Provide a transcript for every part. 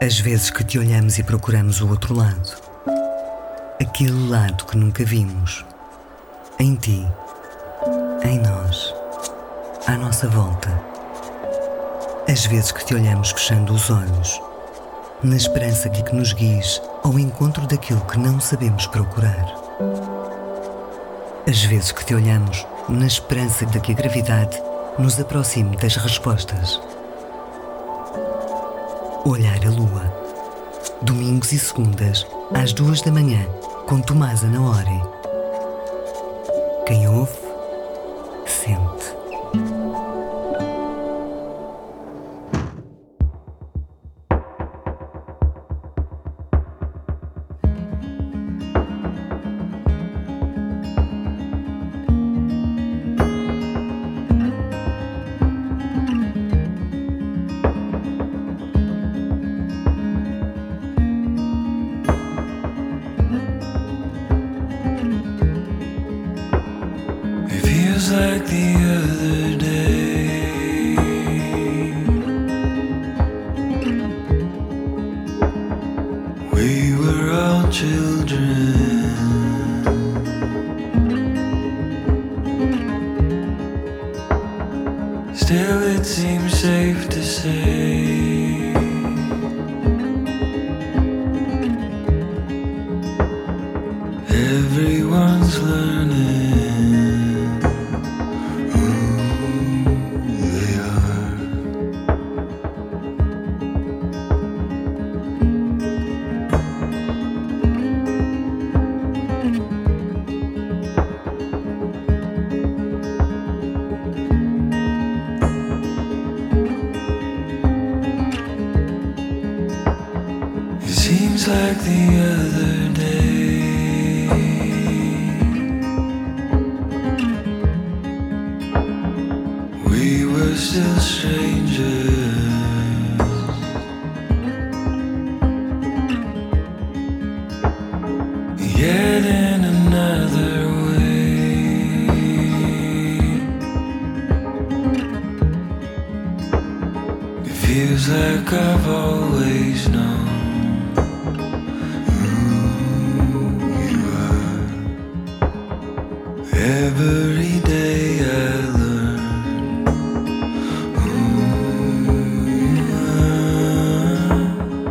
As vezes que te olhamos e procuramos o outro lado, aquele lado que nunca vimos, em ti, em nós, à nossa volta. As vezes que te olhamos fechando os olhos, na esperança de que nos guies ao encontro daquilo que não sabemos procurar. As vezes que te olhamos na esperança de que a gravidade nos aproxime das respostas. Olhar a lua. Domingos e segundas, às 2 da manhã, com Tomás Anaori. Quem ouve, sente. Like the other day, we were all children. Still it seems safe to say everyone's learning. Seems like the other day, we were still strangers, yet in another way. It feels like I've always known. Every day I learn who you are.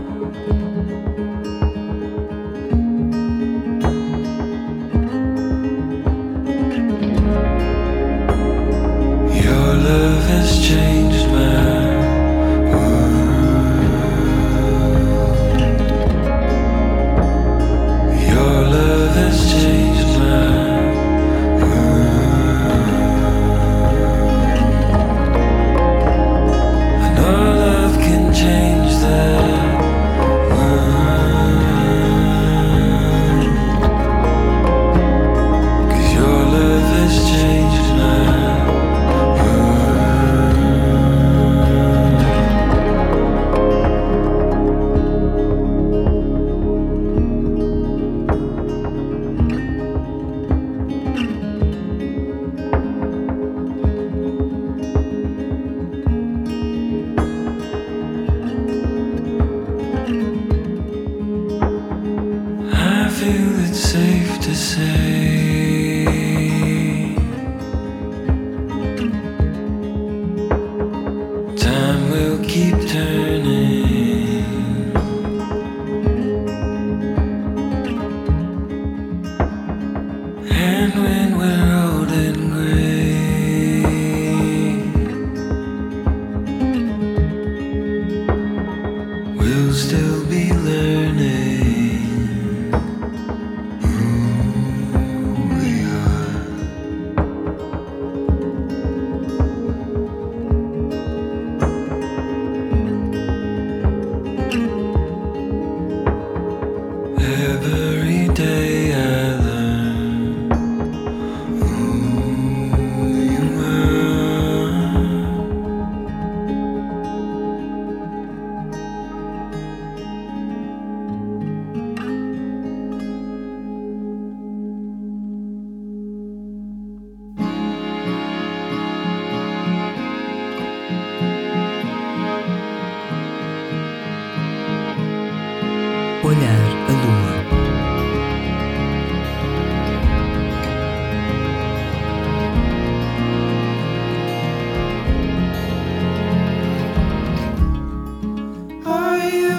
Your love has changed my world. Your love has changed my safe to say time will keep turning, and when we're old and gray, we'll still be learning. Every day I learn who you are.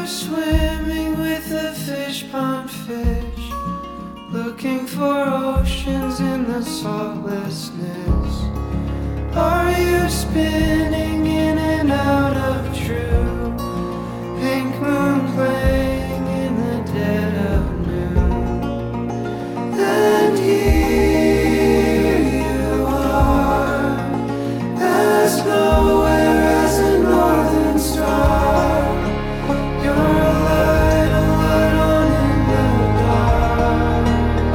you swimming with the fish pond fish, looking for oceans in the saltlessness? Are you spinning in and out of true pink moon playing in the dead of noon? And here you are, as nowhere as a northern star. You're a light on in the dark.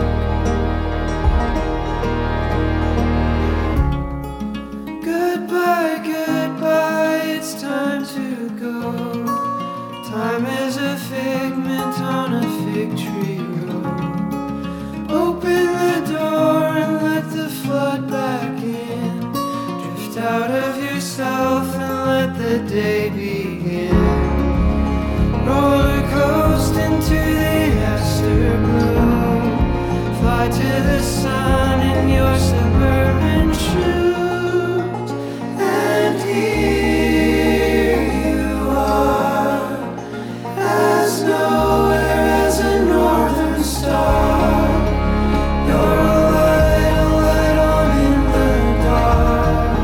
Goodbye, goodbye, it's time to go. Time is a figment on a fig tree road. Open the door and let the flood back in. Drift out of yourself and let the day begin. Roller coast into the afterglow. Fly to the sun in your suburban shoes. And here you are, as nowhere as a northern star. You're a light on in the dark.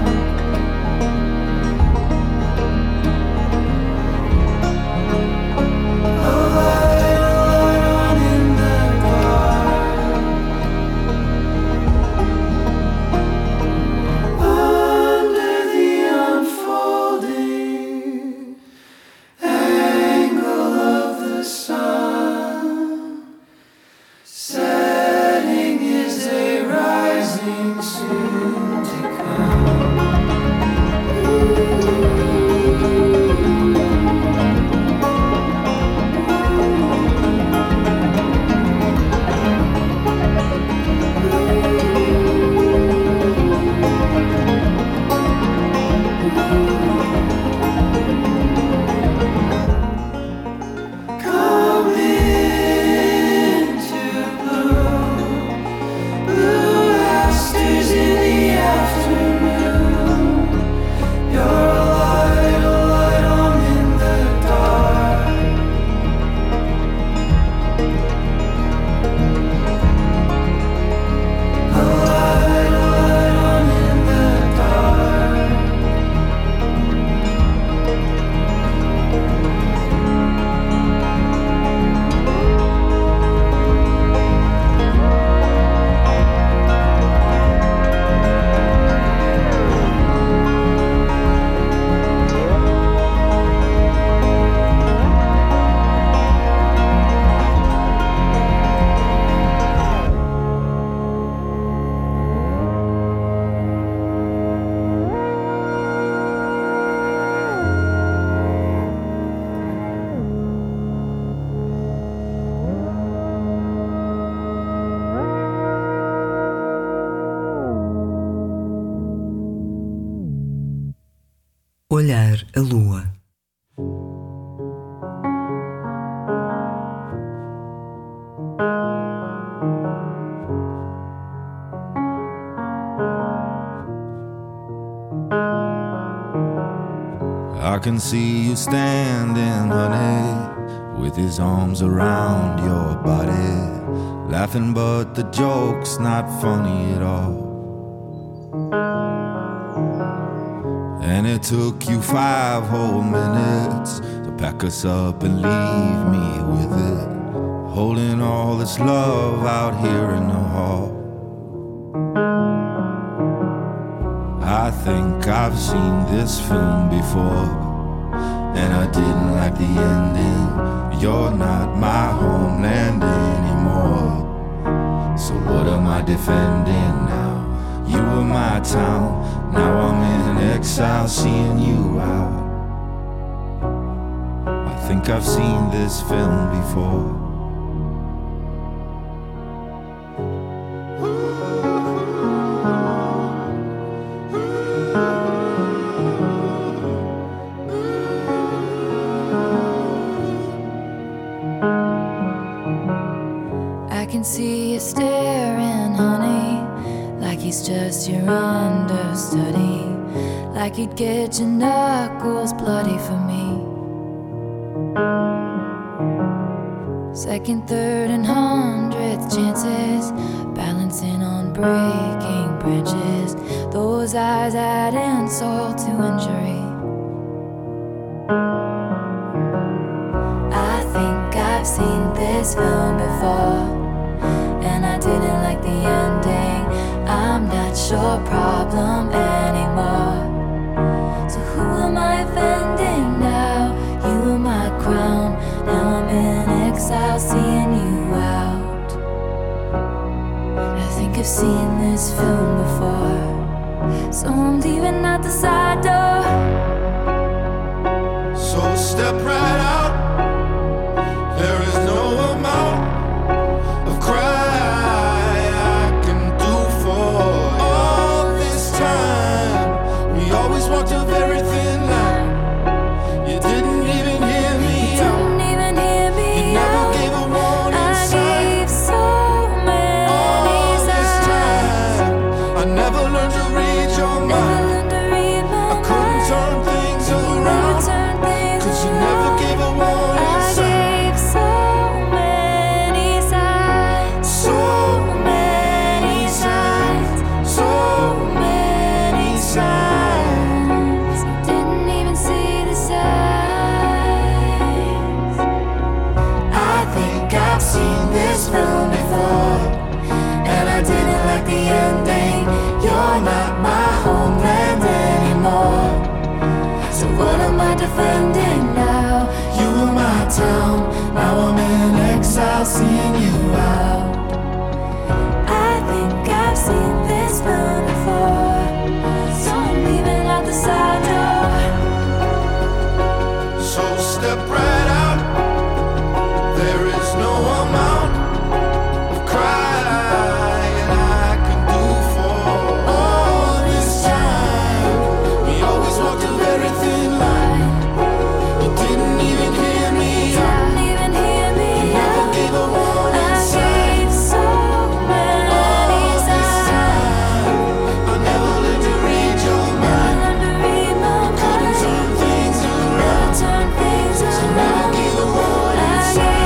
A light on in the dark. Under the unfolding angle of the sun, setting is a rising soon to come. Come into bloom, blue asters in the afternoon. You're a light on in the dark. A light on in the dark. Olhar a lua. I can see you standing, honey, with his arms around your body, laughing but the joke's not funny at all. And it took you 5 whole minutes to pack us up and leave me with it, holding all this love out here in the hall. I think I've seen this film before, and I didn't like the ending. You're not my homeland anymore, so what am I defending now? You were my town, now I'm in exile seeing you out. I think I've seen this film before. I can see you staring, honey, like he's just your understudy, like he'd get your knuckles bloody for me. Second, third, and hundredth chances, balancing on breaking branches. Those eyes add insult to injury. I think I've seen this film before, and I didn't like the ending. I'm not your problem anymore. So who am I offending now? You were my crown. Now I'm in exile, seeing you out. I think I've seen this film before, so I'm leaving out the side door. So step right out. There is no amount of cry I can do for all this time. We always walked a very thin line. You didn't even hear me out. You never gave a warning sign. I gave so many all this time, I never learned to read your mind. I couldn't turn things around, 'cause you never gave a warning sign. This film before, and I didn't like the ending. You're not my homeland anymore. So what am I defending now? You were my town. Now I'm in exile, seeing you out. I think I've seen this film before, so I'm leaving out the side door. So step right out. There is no amount of crying I can do for all this time. We always walked a very thin line. You didn't even hear me out. You never gave a warning sign. All this time, I never learned to read your mind. Couldn't turn things around, so now I give a warning sign.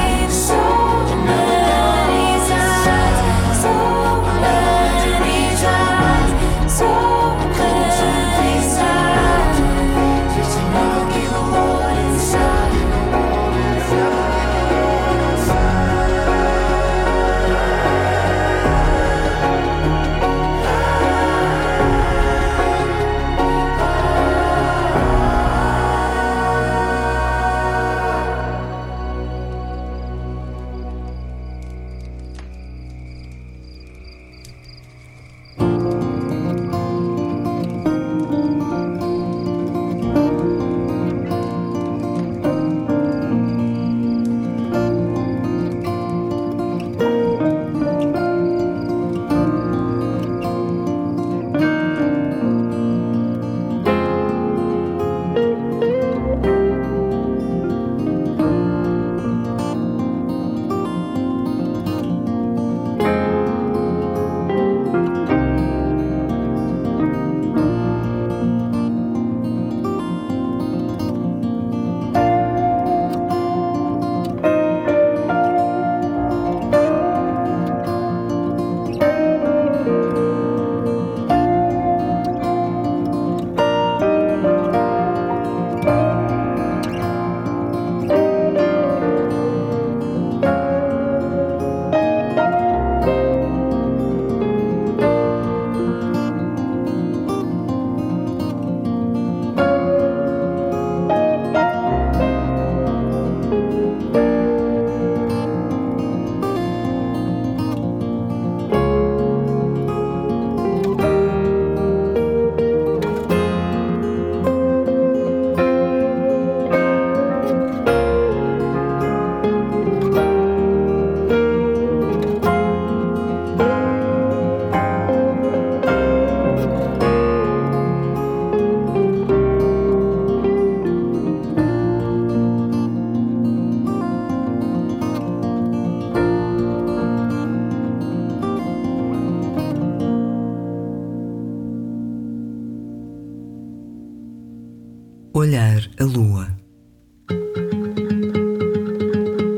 Olhar a lua.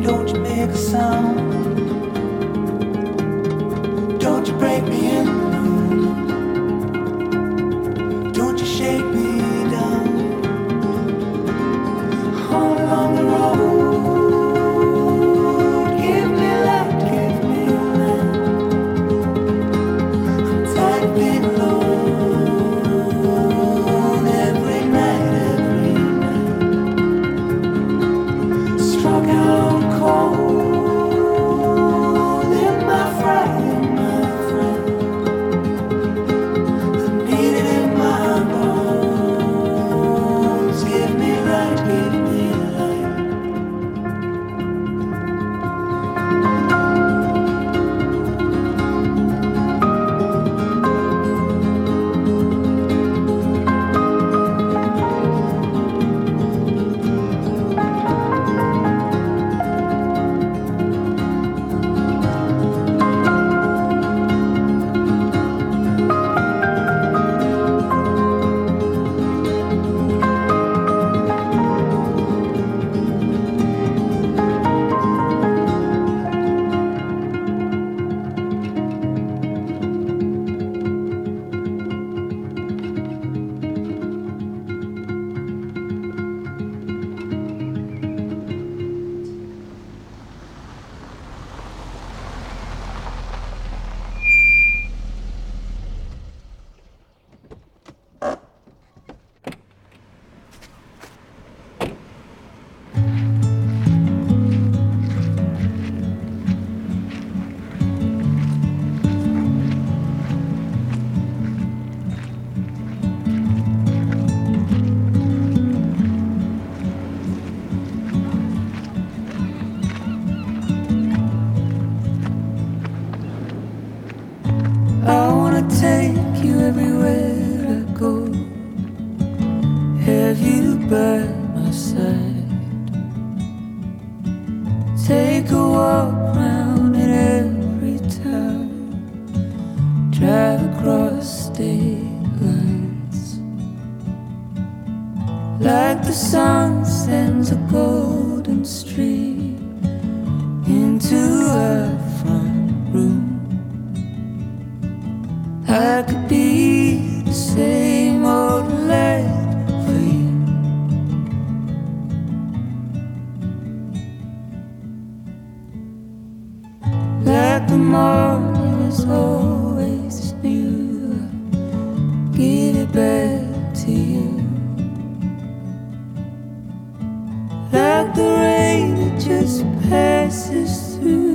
Don't you make a sound. Don't you break me in. Don't you shake me down. All along the road, give me light, give me light. I'm tired of being alone every night. Struck out cold in my friend. I need it in my bones. Give me light, give me light. I wanna take you everywhere I go. Have you by my side. Take a walk round in every town. Drive across state lines. Like the sun sends a golden stream into our front room. I could be the same old light for you. Like the morning is always new, give it back to you. Like the rain that just passes through.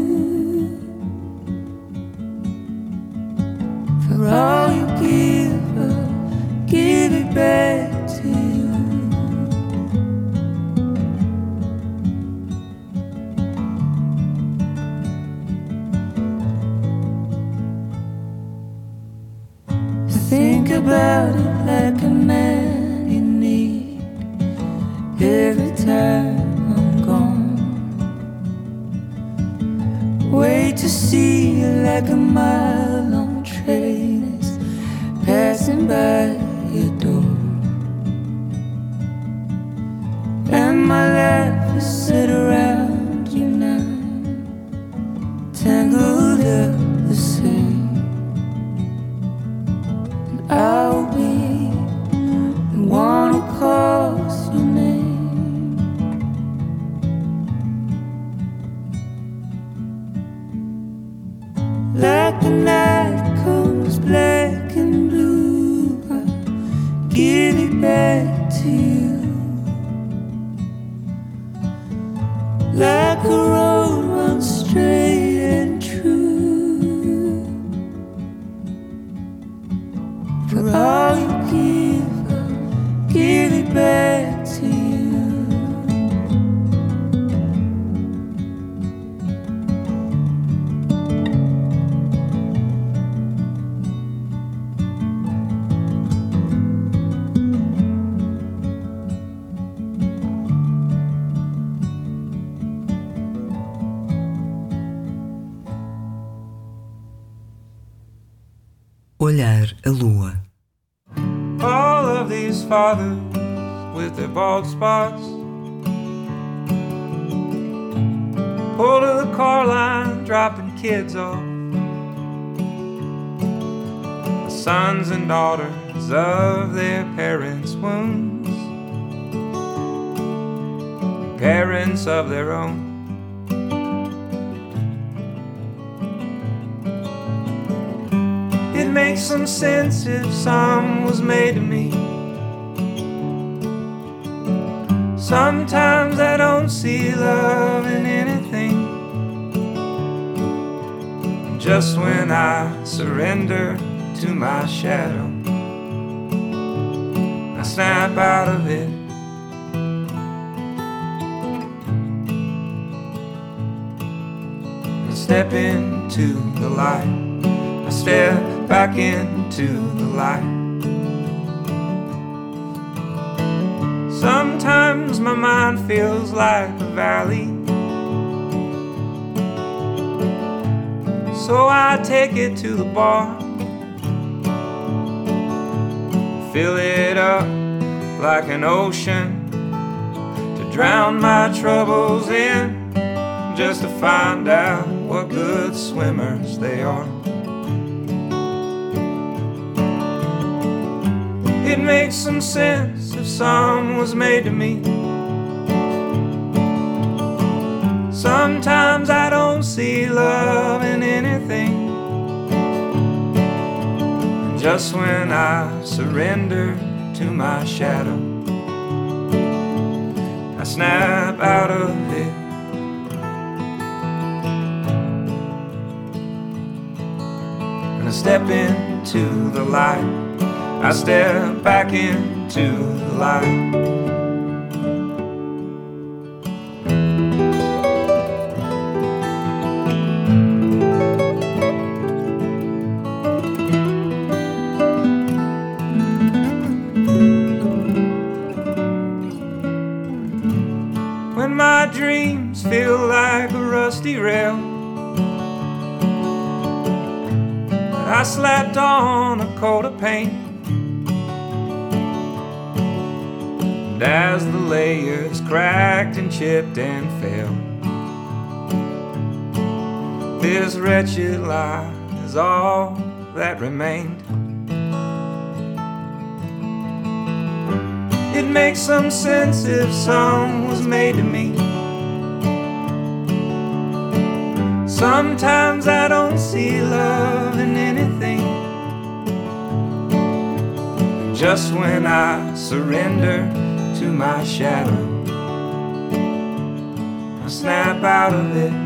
For all you give up, give it back to you. Think about it like a man you need. Every time I'm gone, wait to see you like a mile-long train is passing by your door. And my life is set around you now, tangled up the same. And I'll be the one who calls your name. Like the night comes black and blue, I'll give it back to you. Like a road runs straight and true. For all you give up, give it back to you. Olhar a lua. All of these fathers with their bald spots, car line dropping kids off, the sons and daughters of their parents' wounds, parents of their own. It makes some sense if some was made to me. Sometimes I don't see love in anything. Just when I surrender to my shadow, I snap out of it. I step into the light. I step back into the light. Sometimes my mind feels like a valley, so I take it to the bar, fill it up like an ocean to drown my troubles in, just to find out what good swimmers they are. It makes some sense if some was made to me. Sometimes I don't see love in anything. And just when I surrender to my shadow, I snap out of it. And I step into the light. I step back into the light. When my dreams feel like a rusty rail that I slapped on a coat of paint, as the layers cracked and chipped and fell, this wretched lie is all that remained. It makes some sense if some was made to me. Sometimes I don't see love in anything. Just when I surrender to my shadow, I snap out of it.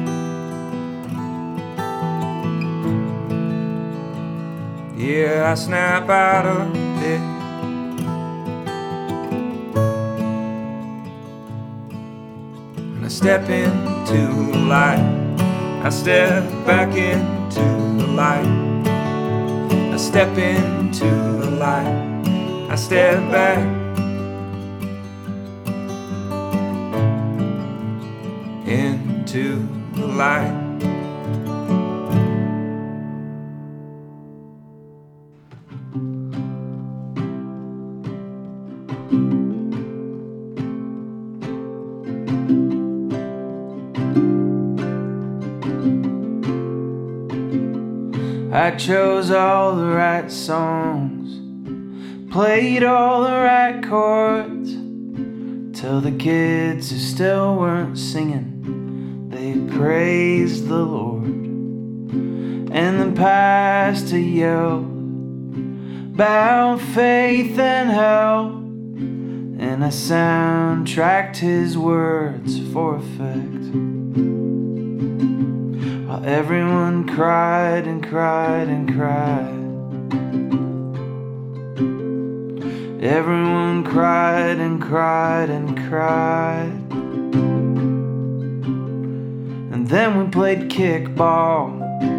Yeah, I snap out of it. And I step into the light. I step back into the light. I step into the light. I step back into the light. I chose all the right songs, played all the right chords, till the kids who still weren't singing, they praised the Lord. And the pastor yelled about faith and hell, and I soundtracked his words for effect, while everyone cried and cried and cried. Everyone cried and cried and cried. And then we played kickball.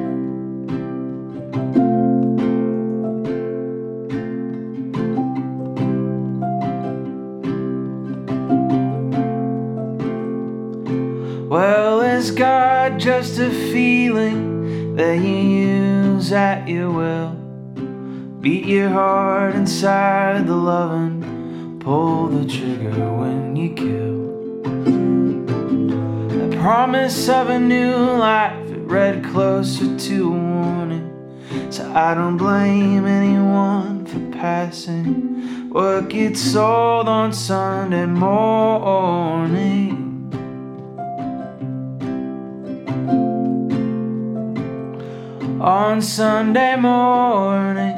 Well, is God just a feeling that you use at your will? Beat your heart inside the lovin', pull the trigger when you kill. I promise of a new life, it read closer to a warning. So I don't blame anyone for passing what gets sold on Sunday morning. On Sunday morning,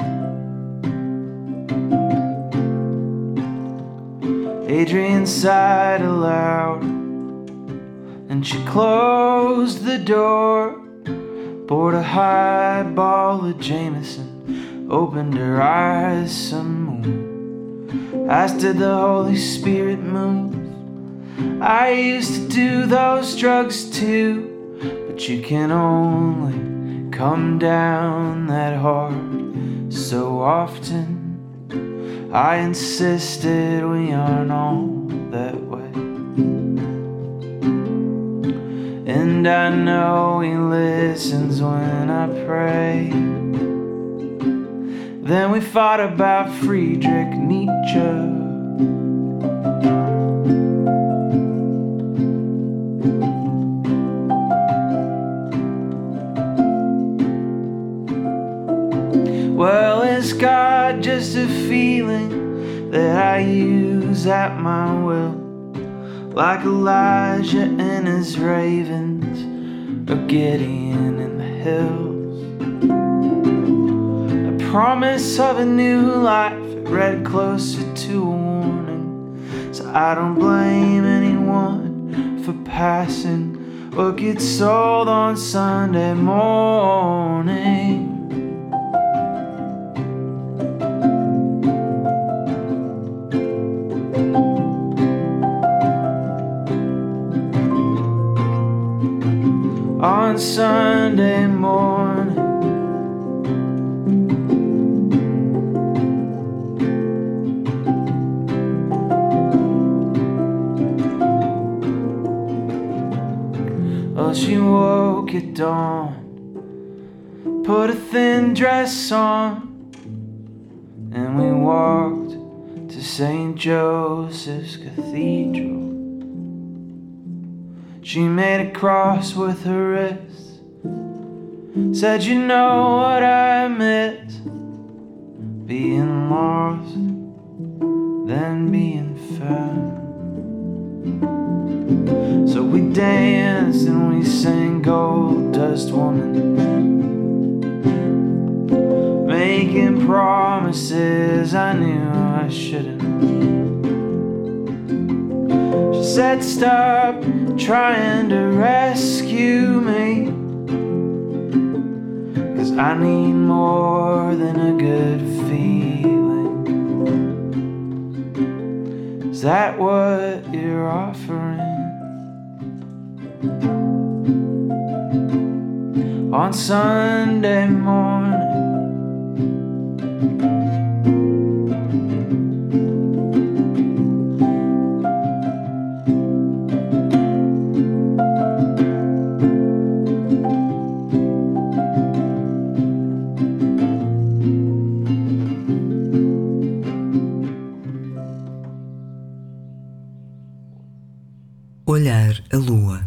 Adrian sighed aloud, and she closed the door, poured a highball of Jameson, opened her eyes some more. As did the Holy Spirit move. I used to do those drugs too, but you can only come down that hard so often. I insisted we aren't all that way, and I know he listens when I pray. Then we fought about Friedrich Nietzsche. Well, is God just a feeling that I use at my will? Like Elijah and his ravens, or Gideon in the hills. A promise of a new life, it read closer to a warning. So I don't blame anyone for passing what gets sold on Sunday morning. On Sunday morning, well, she woke at dawn, put a thin dress on, and we walked to St. Joseph's Cathedral. She made a cross with her wrist, said, you know what I miss, being lost, then being found. So we danced and we sang Gold Dust Woman, making promises I knew I shouldn't. She said, stop trying to rescue me, 'cause I need more than a good feeling. Is that what you're offering? On Sunday morning, Olhar a lua.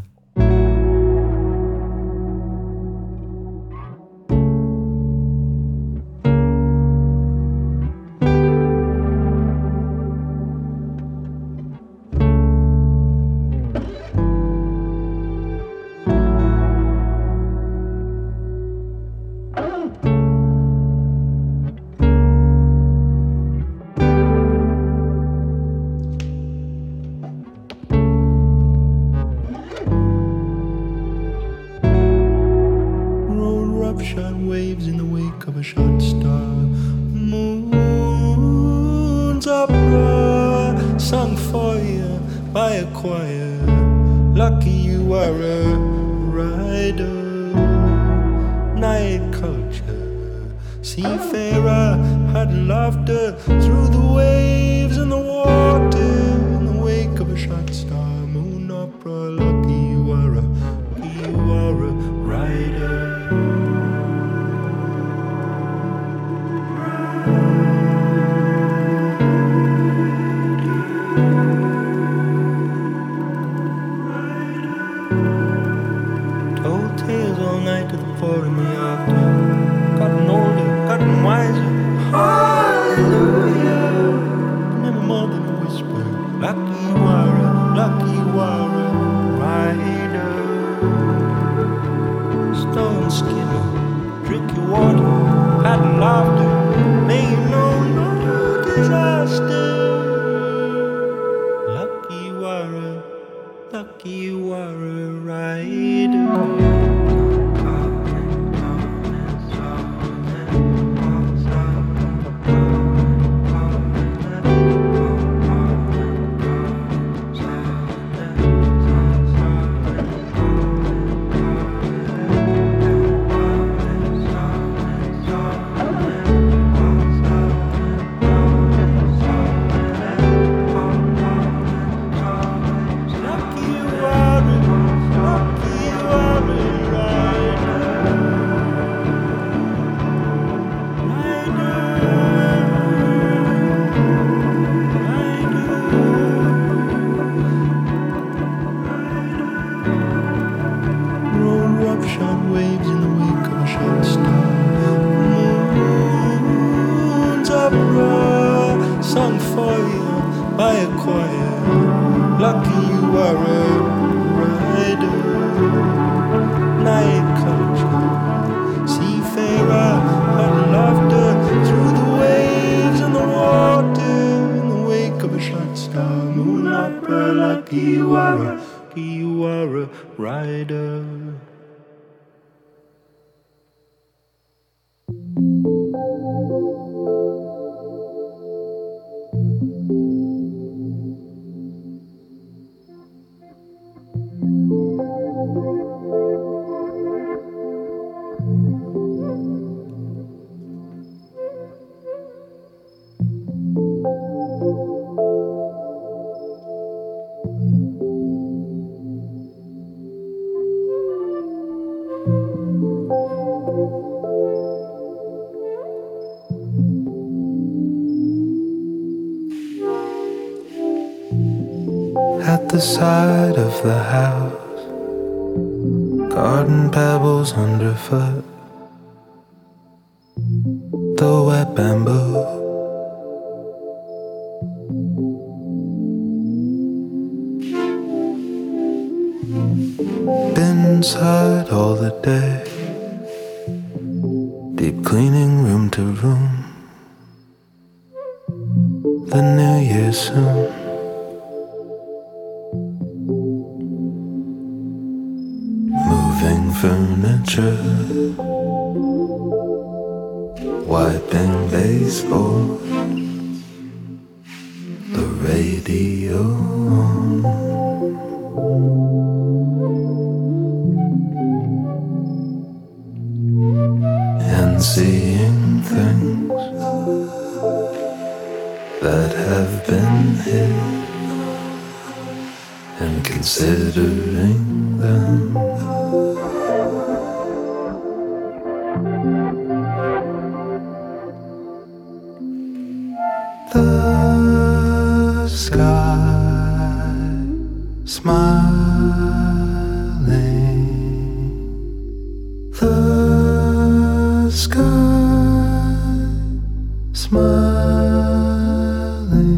Shot waves in the wake of a shot star. Moon's opera sung for you by a choir. Lucky you are a rider. Night culture, seafarer, had laughter through the waves and the water in the wake of a shot star. Moon opera, lucky you are a rider. tales all night to the 4 in the afternoon. Gotten older, gotten wiser. Hallelujah. Never more than a whisper. Lucky Wara, rider. Stone skinner, drink your water, patent laughter. May you know no disaster. Lucky Wara, rider. Kiwara rider. At the side of the house, garden pebbles underfoot, the wet bamboo. Been inside all the day, deep cleaning room to room. The new year soon. Moving furniture, wiping baseboard, the radio on. And seeing things that have been hid, and considering them. The sky smiling, the sky smiling.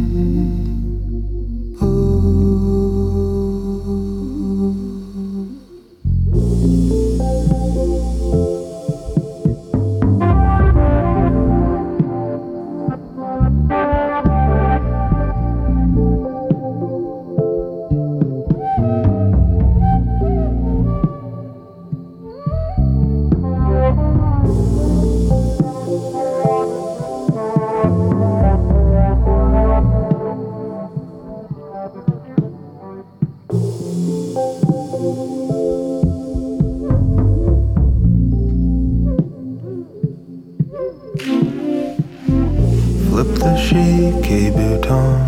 Flip the chic bouton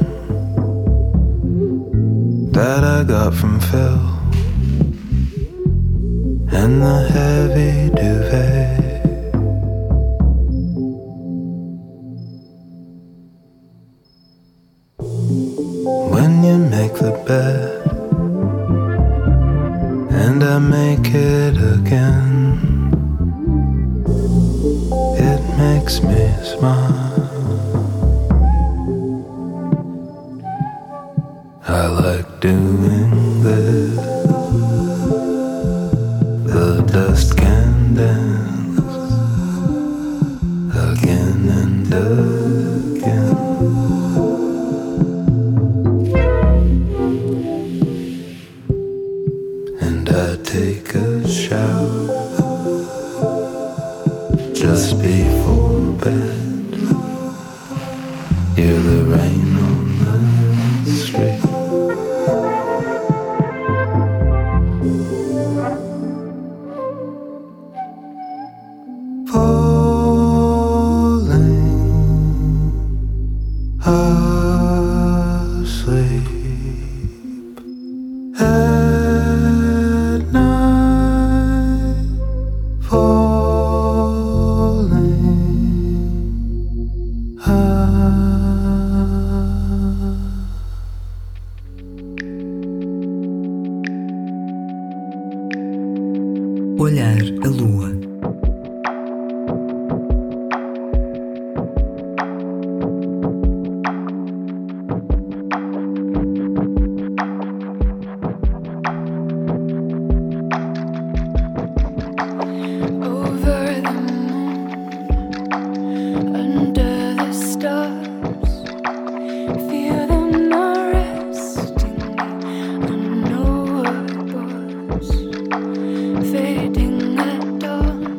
that I got from Phil, and the heavy duvet. When you make the bed and I make it again. It makes me smile. I like doing this. The dust can dance again and again. And I take a shower just before bed. You're the rain on the street. Olhar a lua. Fading at dawn.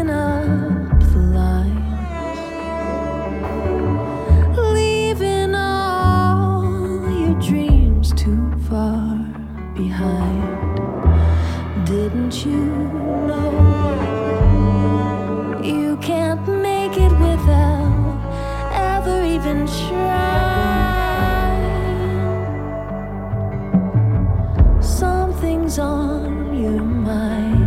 picking up the lines, leaving all your dreams too far behind. Didn't you know you can't make it without ever even trying? Something's on your mind.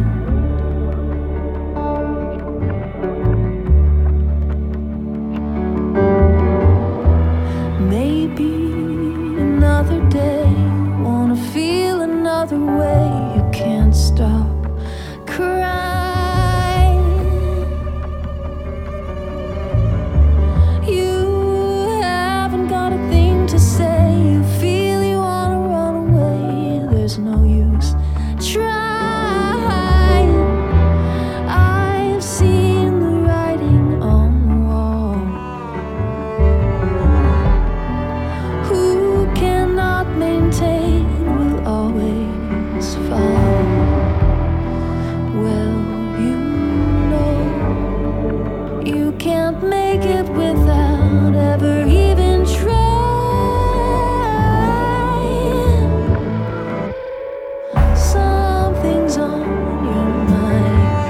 Maybe another day, wanna feel another way. You can't stop crying. You haven't got a thing to say. You feel you wanna run away. There's no use trying. I've seen the writing on the wall. Who cannot maintain will always fall. Well, you know you can't make it without ever even trying. Something's on your mind.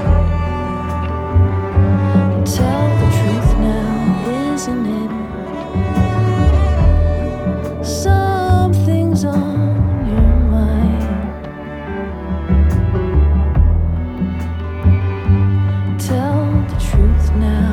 Tell the truth now, isn't it? Something's on your mind. Tell the truth now.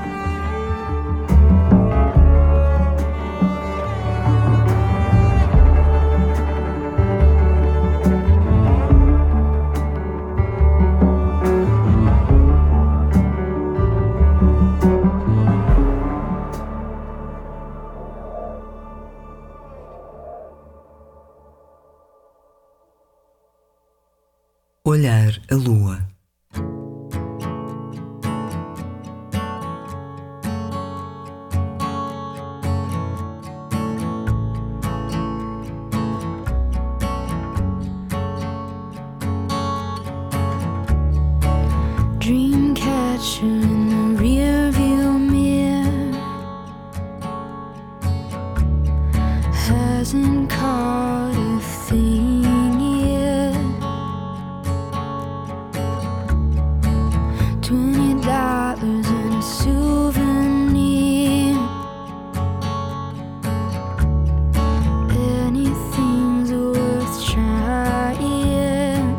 Olhar a lua. Dreamcatcher in the rearview mirror hasn't caught a thing yet. $20 in a souvenir. Anything's worth trying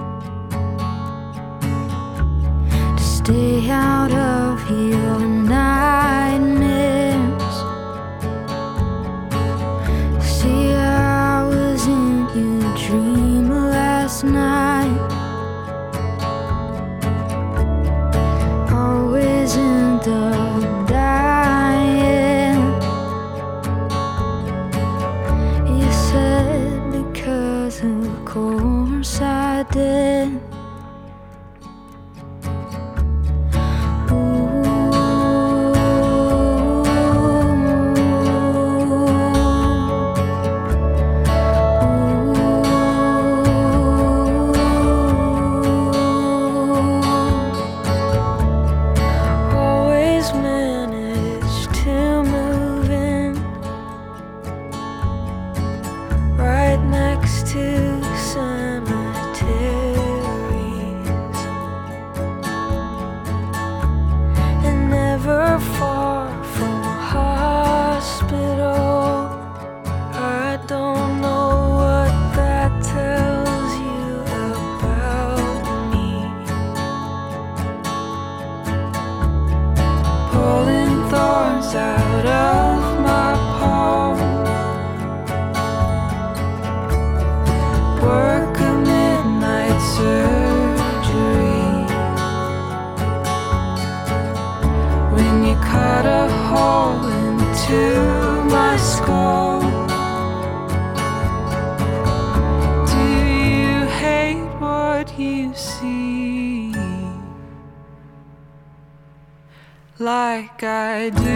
to stay out of your nightmares. See, I was in your dream last night. Always end up dying. You said because of course I did. Always manage to move in right next to cemeteries, and never far from a hospital. I don't know what that tells you about me. Pulling thorns out of my palm. Work a midnight surgery. When you cut a hole into my skull, do you hate what you see like I do?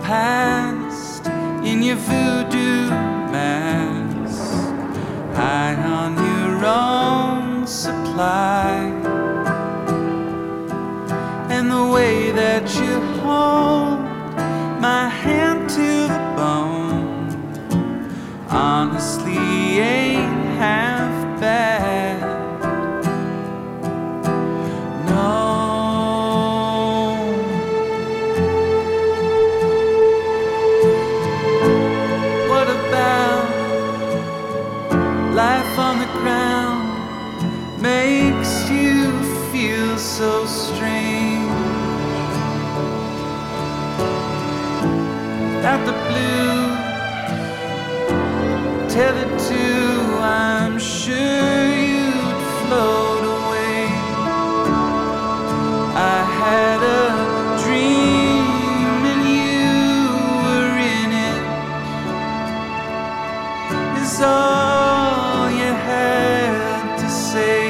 past in your voodoo mask, high on your own supply. And the way that you hold my hand to the bone honestly ain't half bad. No. What about life on the ground makes you feel so strange? Without the blue tethered to, I'm sure you'd float away. I had a dream and you were in it. Is all you had to say.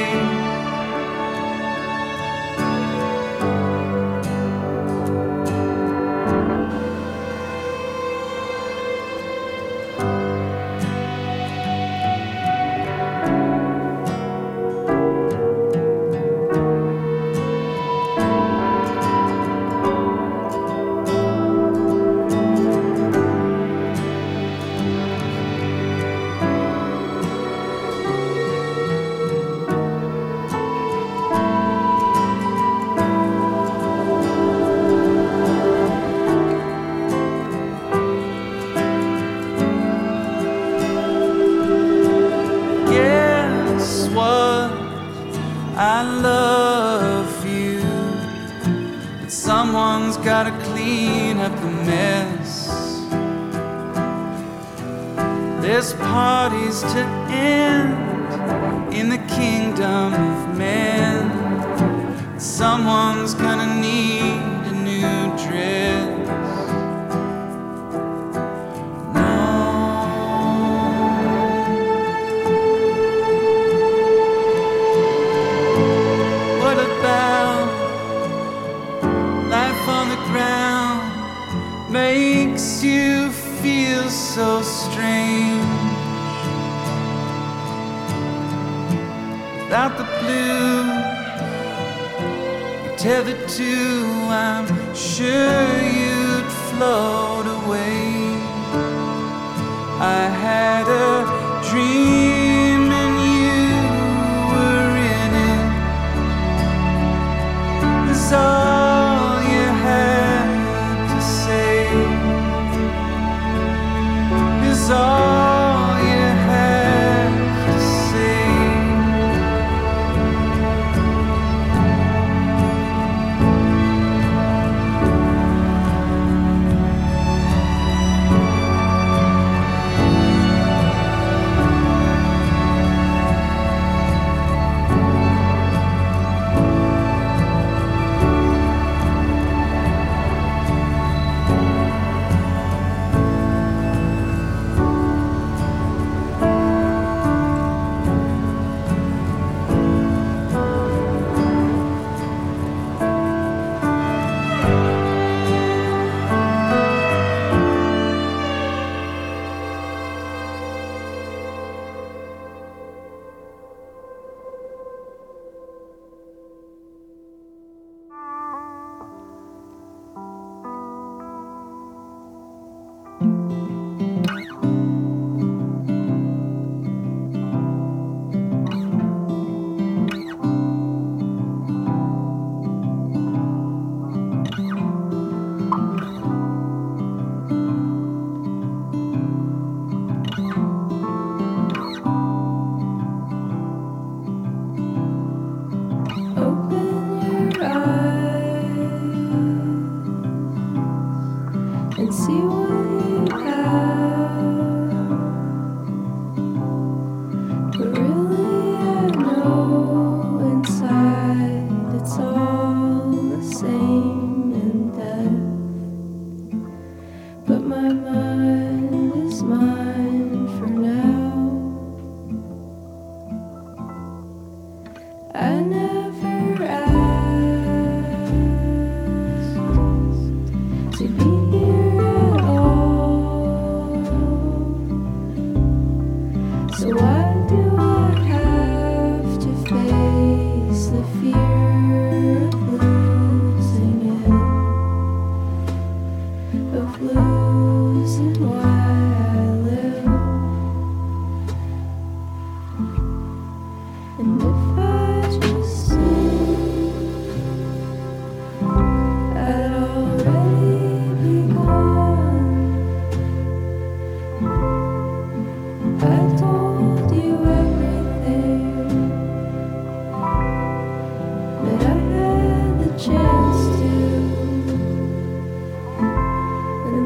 Guess what? I love you, but someone's gotta clean up the mess. There's parties to end in the kingdom of men. Someone's gonna need a new dress. What about life on the ground makes you feel so strange? Without the blue you're tethered to, I'm sure you'd float away. I had a dream and you were in it. It's all you had to say. It's all you had to say. And see what you have. But really I know inside it's all the same in death. But my mind is mine for now. I never asked to be here.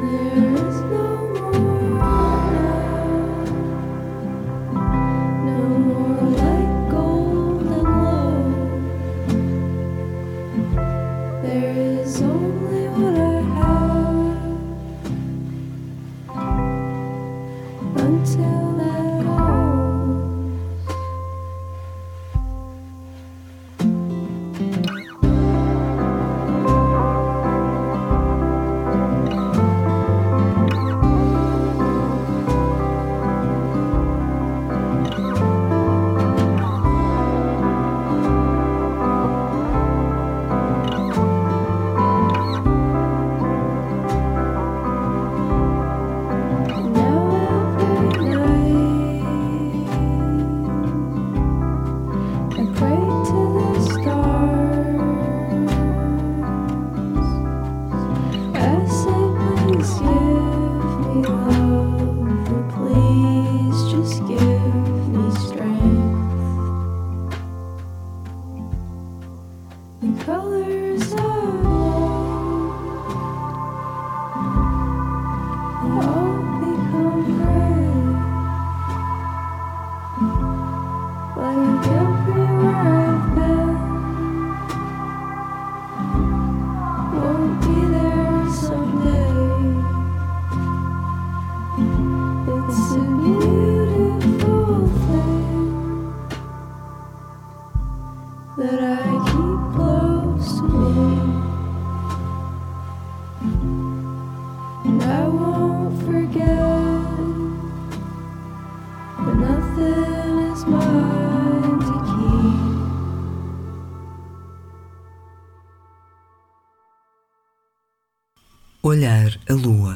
Olhar a lua.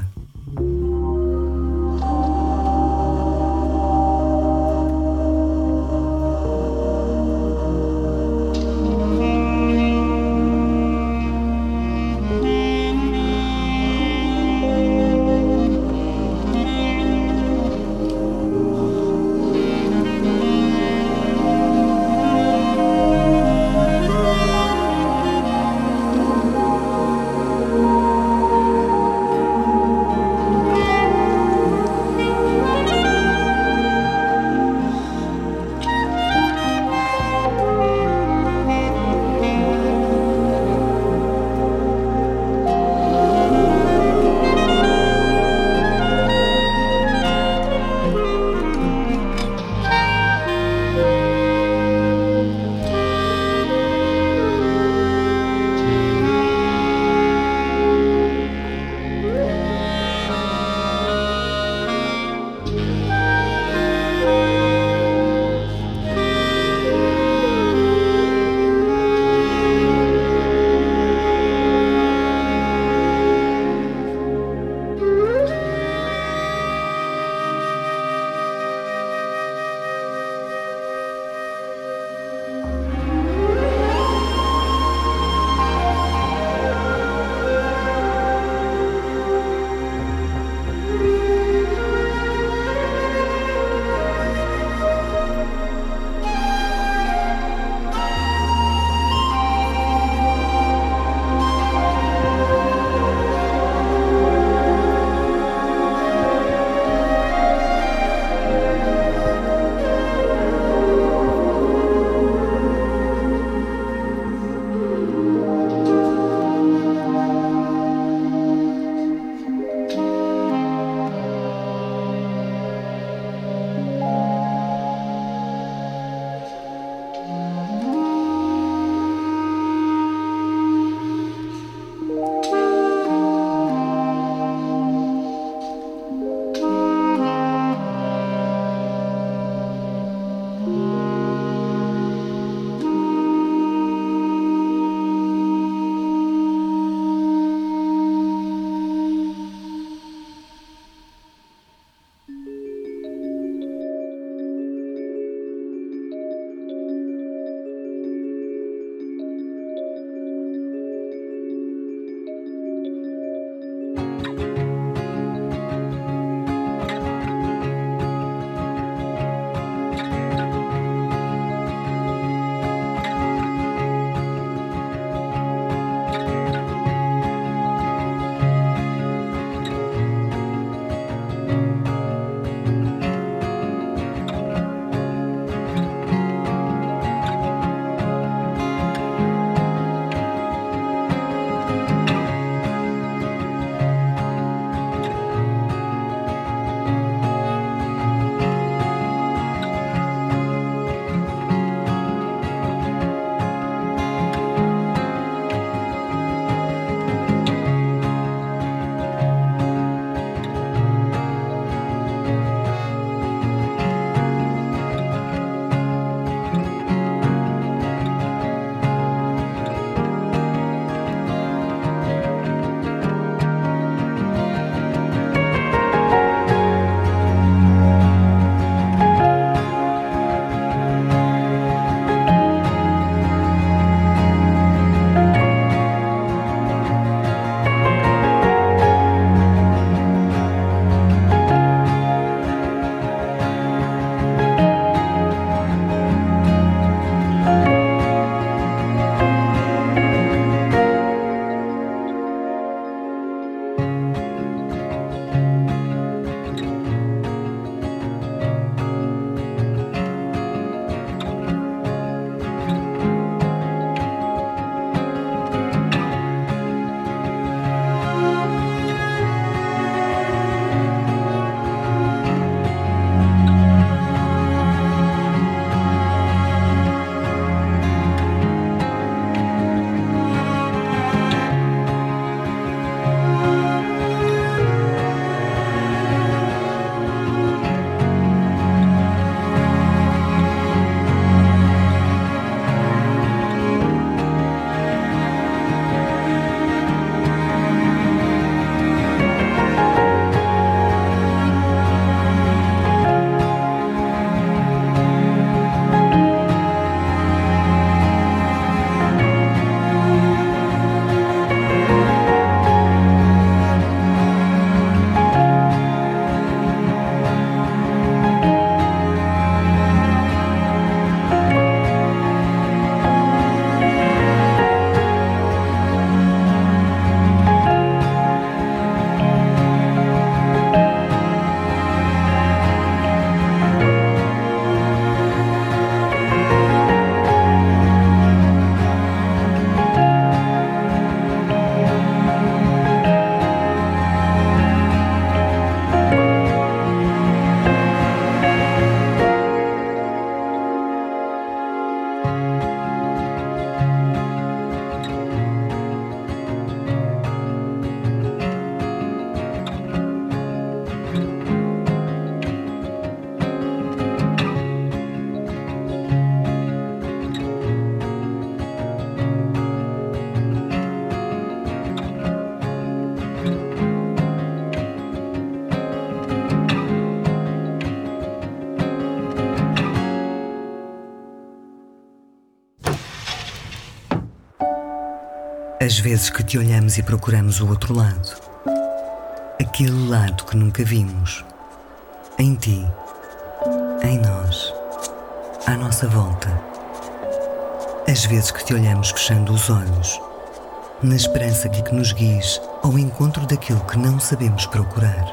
As vezes que te olhamos e procuramos o outro lado, aquele lado que nunca vimos, em ti, em nós, à nossa volta. As vezes que te olhamos fechando os olhos, na esperança de que nos guies ao encontro daquilo que não sabemos procurar.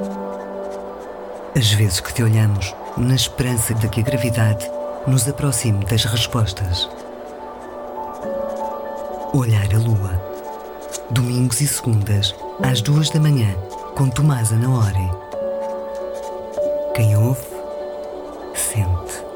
As vezes que te olhamos na esperança de que a gravidade nos aproxime das respostas. Olhar a lua. Domingos e segundas, às 2 da manhã, com Tomás Anaori. Quem ouve, sente.